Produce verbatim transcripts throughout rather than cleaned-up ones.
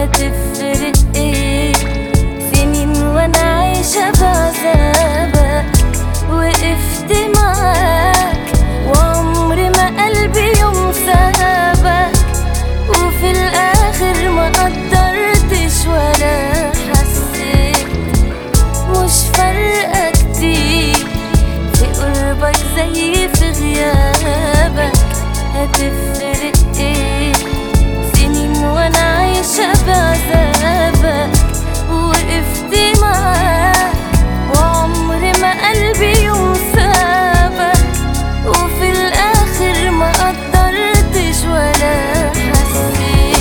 هتفرق ايه؟ سنين وانا عايشة بعذابك، وقفت معاك وعمر ما قلبي يوم سابك، وفي الاخر ما قدرتش ولا حسيت. مش فارقة كتير في قربك زي في غيابك، هتفرق ايه؟ سنين وانا عايشة بعذابك، وقفت معاك وعمر ما قلبي يوم سابك، وفي الاخر ما قدرتش ولا حسيت.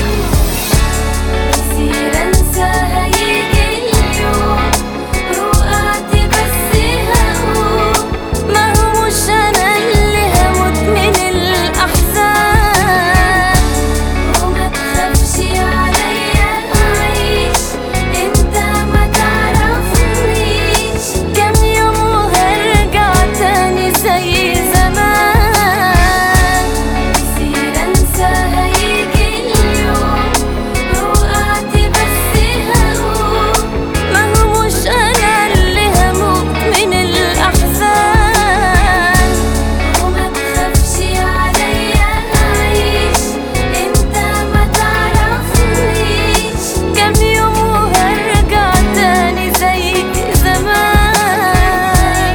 كتير انسى هيجي اليوم، وقعت بس هقوم، ما هو مش انا اللي هموت من الاحزان. وما تخافش عليا اعيش، انت ما تعرفنيش، كام يوم وهرجع تاني زي زمان. كتير انسى هيجي اليوم، وقعت بس هقوم، ما هو مش انا اللي هموت من الاحزان. وما تخافش عليا اعيش، انت ما تعرفنيش، كام يوم وهرجع تاني زي زمان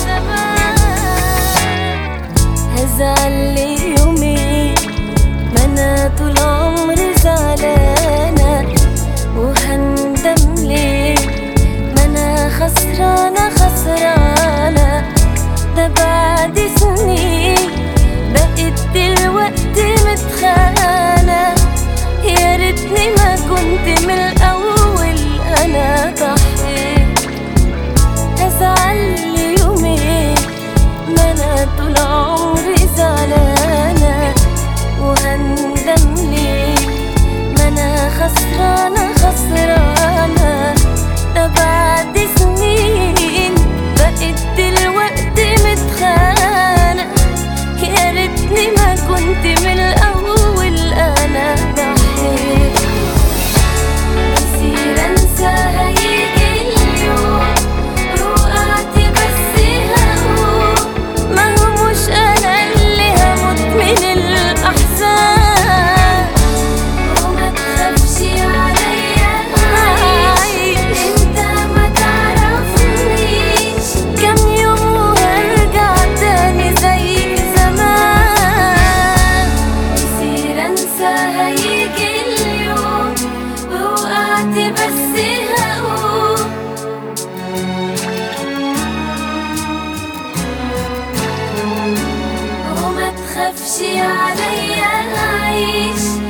زمان. هزعل لي يومين، ما انا طول عمري زعلانة، وهندم ليه؟ ما انا خسرانة خسرانة، ده بعد سنين بقيت دلوقتي متخانة. يا ريتني ما كنت من الاول انا ضحيت. هزعل لي يومين، ما انا طول عمري زعلانة، وهندم ليه؟ ما انا خسرانة خسرانة، ده بعد سنين بقيت دلوقتي متخانة. يا ريتني ما كنت من الاول انا ضحيت. كتير انسى هيجي اليوم، وقعت بس هقوم، ما هو مش انا اللي هموت من الاحزان. وما تخافش عليا اعيش، انت ما تعرفنيش، كام يوم وهرجع تاني زي زمان. كتير انسى هيجي اليوم، وقعت بس هقوم، وما تخافش عليا اعيش،